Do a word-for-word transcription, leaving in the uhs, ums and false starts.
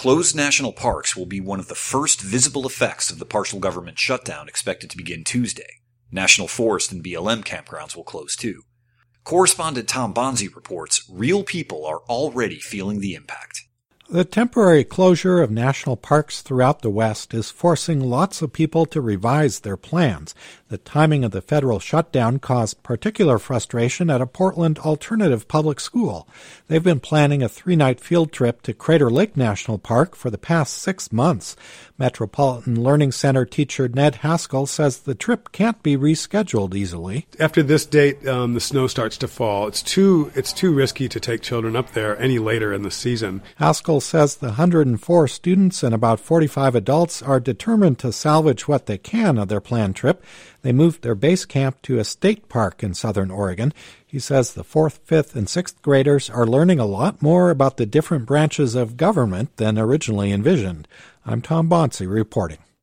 Closed national parks will be one of the first visible effects of the partial government shutdown expected to begin Tuesday. National Forest and B L M campgrounds will close too. Correspondent Tom Bonzi reports real people are already feeling the impact. The temporary closure of national parks throughout the West is forcing lots of people to revise their plans. The timing of the federal shutdown caused particular frustration at a Portland alternative public school. They've been planning a three-night field trip to Crater Lake National Park for the past six months. Metropolitan Learning Center teacher Ned Haskell says the trip can't be rescheduled easily. After this date, um, the snow starts to fall. It's too it's too risky to take children up there any later in the season. Haskell says the one hundred four students and about forty-five adults are determined to salvage what they can of their planned trip. They moved their base camp to a state park in southern Oregon. He says the fourth, fifth, and sixth graders are learning a lot more about the different branches of government than originally envisioned. I'm Tom Bonsi reporting.